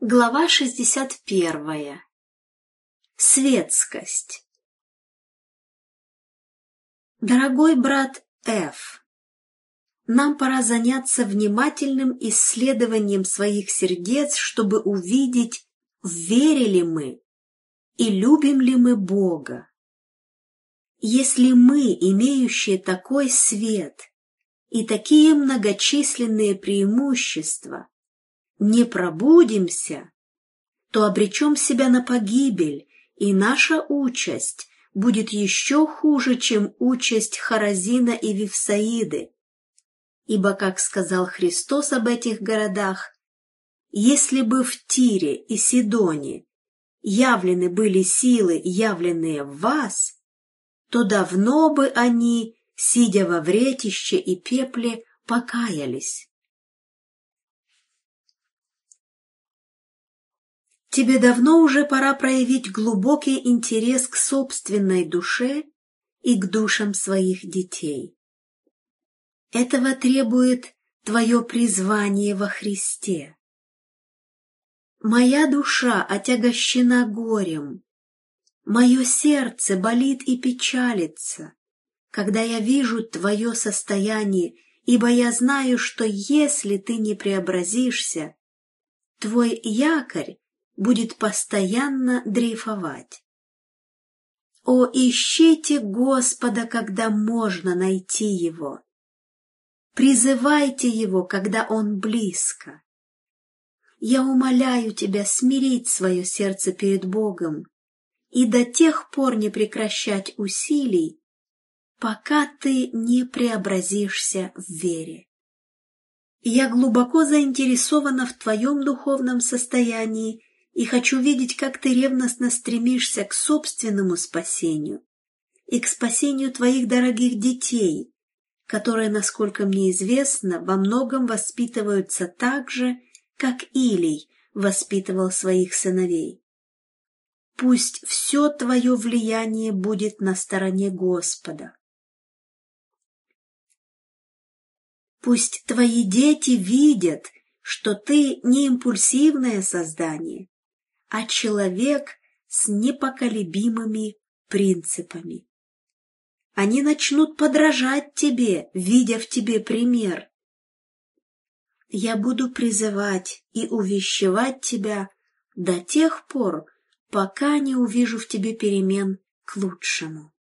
Глава 61. Светскость. Дорогой брат Ф., нам пора заняться внимательным исследованием своих сердец, чтобы увидеть, верили мы и любим ли мы Бога. Если мы, имеющие такой свет и такие многочисленные преимущества, не пробудимся, то обречем себя на погибель, и наша участь будет еще хуже, чем участь Хоразина и Вифсаиды. Ибо, как сказал Христос об этих городах, если бы в Тире и Сидоне явлены были силы, явленные в вас, то давно бы они, сидя во вретище и пепле, покаялись. Тебе давно уже пора проявить глубокий интерес к собственной душе и к душам своих детей. Этого требует твое призвание во Христе. Моя душа отягощена горем, мое сердце болит и печалится, когда я вижу твое состояние, ибо я знаю, что если ты не преобразишься, твой якорь будет постоянно дрейфовать. О, ищите Господа, когда можно найти Его. Призывайте Его, когда Он близко. Я умоляю тебя смирить свое сердце перед Богом и до тех пор не прекращать усилий, пока ты не преобразишься в вере. Я глубоко заинтересована в твоем духовном состоянии и хочу видеть, как ты ревностно стремишься к собственному спасению и к спасению твоих дорогих детей, которые, насколько мне известно, во многом воспитываются так же, как Илий воспитывал своих сыновей. Пусть все твое влияние будет на стороне Господа. Пусть твои дети видят, что ты не импульсивное создание, а человек с непоколебимыми принципами. Они начнут подражать тебе, видя в тебе пример. Я буду призывать и увещевать тебя до тех пор, пока не увижу в тебе перемен к лучшему.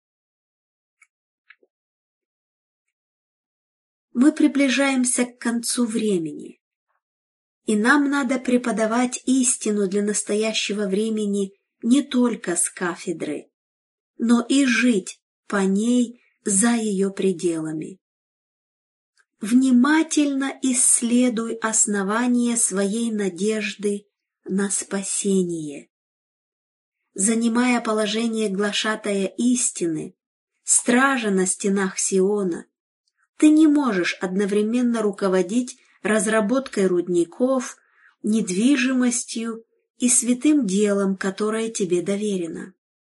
Мы приближаемся к концу времени, и нам надо преподавать истину для настоящего времени не только с кафедры, но и жить по ней за ее пределами. Внимательно исследуй основание своей надежды на спасение. Занимая положение глашатая истины, стража на стенах Сиона, ты не можешь одновременно руководить разработкой рудников, недвижимостью и святым делом, которое тебе доверено.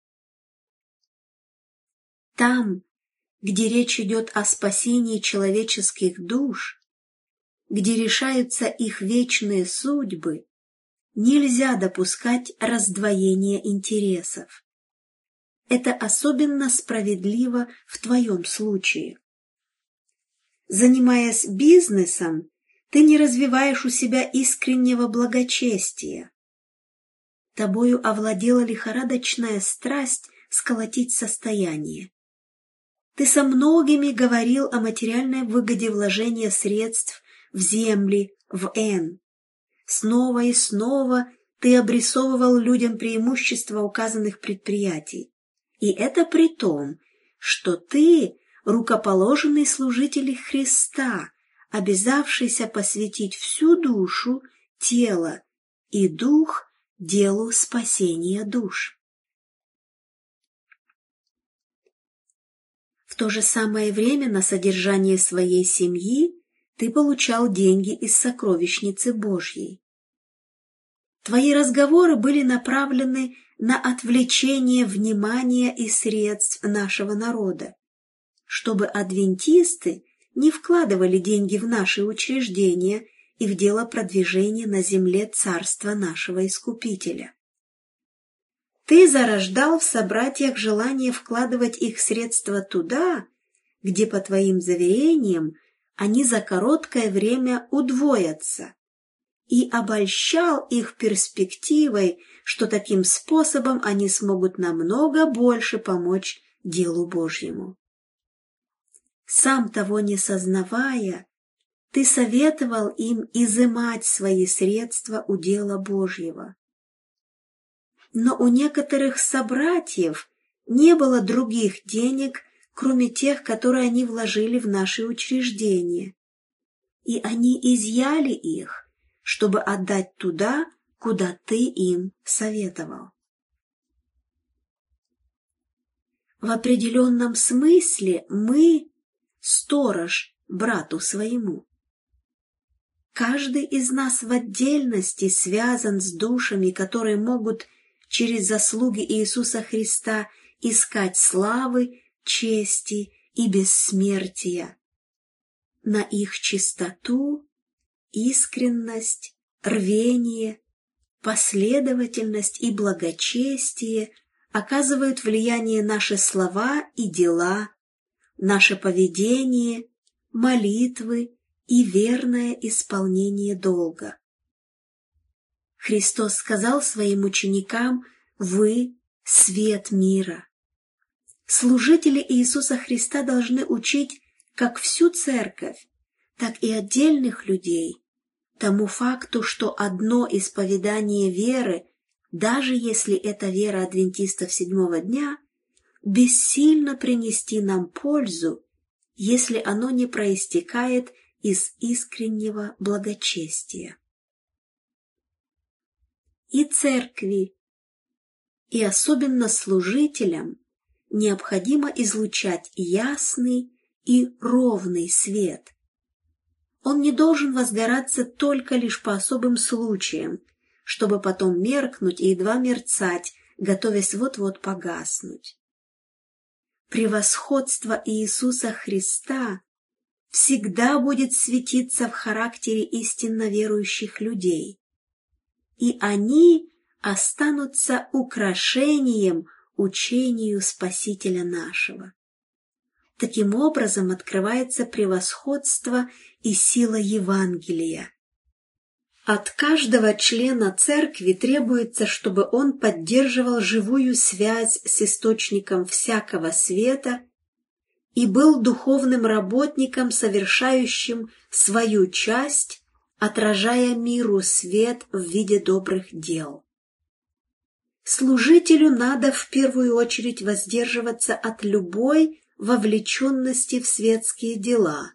Там, где речь идет о спасении человеческих душ, где решаются их вечные судьбы, нельзя допускать раздвоения интересов. Это особенно справедливо в твоем случае. Занимаясь бизнесом, ты не развиваешь у себя искреннего благочестия. Тобою овладела лихорадочная страсть сколотить состояние. Ты со многими говорил о материальной выгоде вложения средств в земли, в Н. Снова и снова ты обрисовывал людям преимущества указанных предприятий. И это при том, что ты рукоположенный служитель Христа, обязавшийся посвятить всю душу, тело и дух делу спасения душ. В то же самое время на содержание своей семьи ты получал деньги из сокровищницы Божьей. Твои разговоры были направлены на отвлечение внимания и средств нашего народа, чтобы адвентисты не вкладывали деньги в наши учреждения и в дело продвижения на земле царства нашего Искупителя. Ты зарождал в собратьях желание вкладывать их средства туда, где, по твоим заверениям, они за короткое время удвоятся, и обольщал их перспективой, что таким способом они смогут намного больше помочь делу Божьему. Сам того не сознавая, ты советовал им изымать свои средства у дела Божьего. Но у некоторых собратьев не было других денег, кроме тех, которые они вложили в наши учреждения, и они изъяли их, чтобы отдать туда, куда ты им советовал. В определенном смысле мы – сторож брату своему. Каждый из нас в отдельности связан с душами, которые могут через заслуги Иисуса Христа искать славы, чести и бессмертия. На их чистоту, искренность, рвение, последовательность и благочестие оказывают влияние наши слова и дела, наше поведение, молитвы и верное исполнение долга. Христос сказал своим ученикам: «Вы – свет мира». Служители Иисуса Христа должны учить как всю церковь, так и отдельных людей тому факту, что одно исповедание веры, даже если это вера адвентистов седьмого дня, бессильно принести нам пользу, если оно не проистекает из искреннего благочестия. И церкви, и особенно служителям необходимо излучать ясный и ровный свет. Он не должен возгораться только лишь по особым случаям, чтобы потом меркнуть и едва мерцать, готовясь вот-вот погаснуть. Превосходство Иисуса Христа всегда будет светиться в характере истинно верующих людей, и они останутся украшением учению Спасителя нашего. Таким образом открывается превосходство и сила Евангелия. От каждого члена церкви требуется, чтобы он поддерживал живую связь с источником всякого света и был духовным работником, совершающим свою часть, отражая миру свет в виде добрых дел. Служителю надо в первую очередь воздерживаться от любой вовлеченности в светские дела,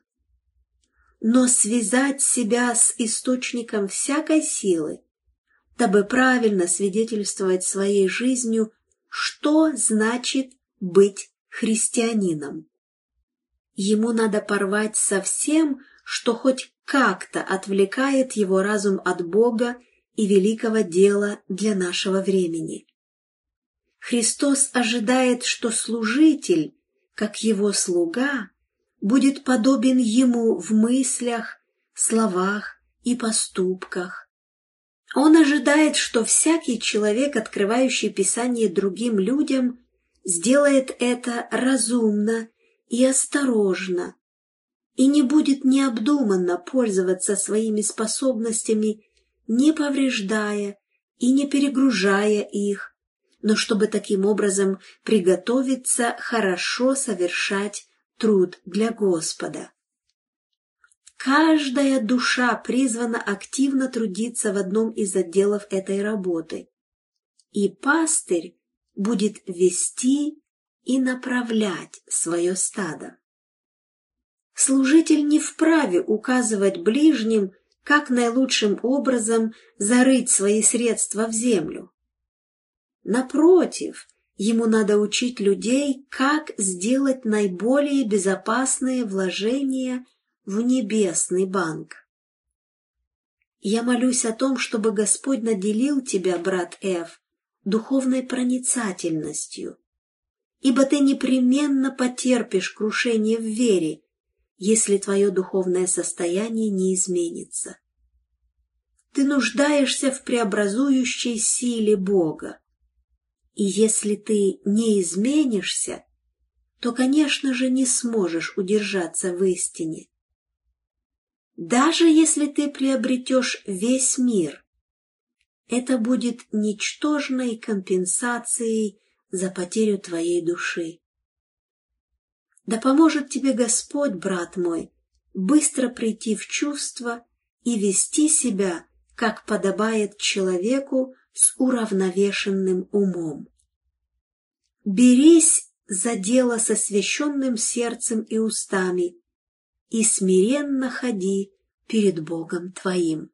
но связать себя с источником всякой силы, дабы правильно свидетельствовать своей жизнью, что значит быть христианином. Ему надо порвать со всем, что хоть как-то отвлекает его разум от Бога и великого дела для нашего времени. Христос ожидает, что служитель, как его слуга, будет подобен ему в мыслях, словах и поступках. Он ожидает, что всякий человек, открывающий Писание другим людям, сделает это разумно и осторожно, и не будет необдуманно пользоваться своими способностями, не повреждая и не перегружая их, но чтобы таким образом приготовиться хорошо совершать труд для Господа. Каждая душа призвана активно трудиться в одном из отделов этой работы, и пастырь будет вести и направлять свое стадо. Служитель не вправе указывать ближним, как наилучшим образом зарыть свои средства в землю. Напротив, ему надо учить людей, как сделать наиболее безопасные вложения в небесный банк. Я молюсь о том, чтобы Господь наделил тебя, брат Ф, духовной проницательностью, ибо ты непременно потерпишь крушение в вере, если твое духовное состояние не изменится. ты нуждаешься в преобразующей силе Бога. И если ты не изменишься, то, конечно же, не сможешь удержаться в истине. Даже если ты приобретешь весь мир, это будет ничтожной компенсацией за потерю твоей души. Да поможет тебе Господь, брат мой, быстро прийти в чувство и вести себя, как подобает человеку с уравновешенным умом. Берись за дело с освященным сердцем и устами и смиренно ходи перед Богом твоим.